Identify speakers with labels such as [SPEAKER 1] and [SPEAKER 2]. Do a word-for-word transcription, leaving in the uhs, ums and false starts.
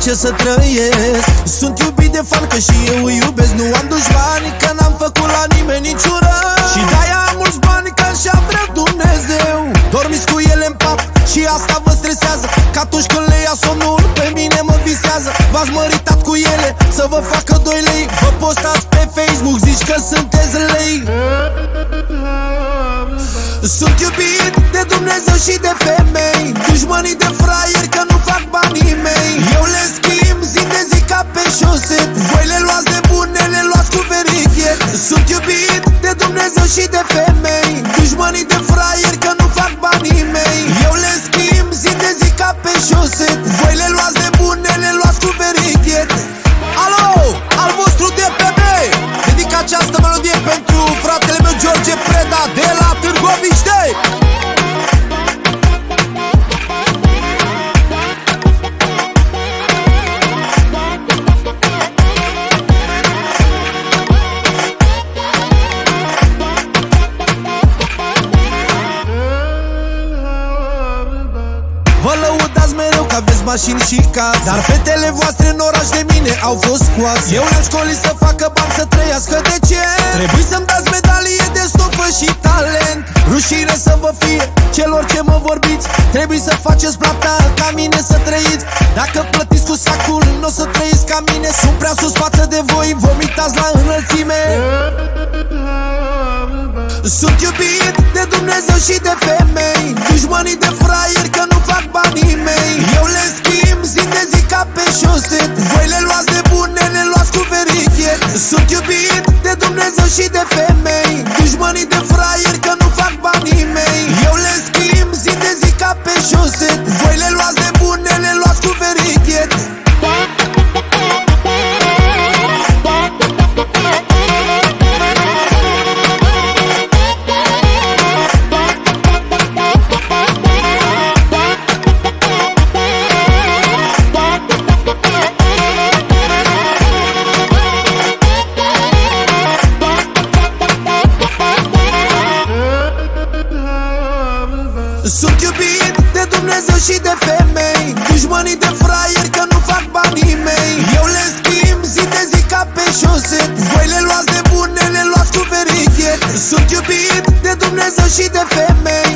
[SPEAKER 1] place să trăiesc. Sunt iubit de fan că și eu îi iubesc. Nu am dușmani că n-am făcut la nimeni niciun rău. Și de-aia am mulți bani că și-a vrea Dumnezeu. Dormiți cu ele în pat și asta vă stresează, că atunci când le ia somnul pe mine mă visează. V-ați măritat cu ele să vă facă doi lei. Vă postați pe Facebook, zici că sunteți lei. Sunt iubit de Dumnezeu și de femei, dușmanii de fraieri că nu fac banii mei. Eu le schimb zi de zi ca pe șoset. Voi le luați de bune, le luați cu verighet. Sunt iubit de Dumnezeu și de femei, dușmanii de fraieri că nu fac banii mei. Eu le schimb zi de zi ca pe șoset. Voi le luați de bune, le luați cu verighet. Alo, al vostru D P B, dedic această melodie pentru fratele meu George Preda de la Târgoviște. Vă lăudați mereu că aveți mașini și case, dar fetele voastre în oraș de mine au fost scoase. Eu le-am școlit să facă bani, să trăiască de ce? Trebuie să-mi dați medalie de stofă și talent. Rușine să vă fie celor ce mă vorbiți. Trebuie să faceți plata ca mine să trăiți. Dacă plătiți cu sacul, n-o să trăiți ca mine. Sunt prea sus față de voi, vomitați la înălțime. Sunt iubit de Dumnezeu și de femei, dușmanii de fraieri că nu fac banii mei. Eu le schimb zi de zi ca pe șoset. Voi le luați de bune, le luați cu verighet. Sunt iubit de Dumnezeu și de femei, dușmanii de fraieri că nu fac banii mei. Eu le schimb zi de zi ca pe șoset. Voi le luați de bune, le luați cu verighet. Sunt iubit de Dumnezeu și de femei, dușmanii de fraieri că nu fac banii mei. Eu le schimb zi de zi ca pe șoset. Voi le luați de bune, le luați cu verighet. Sunt iubit de Dumnezeu și de femei,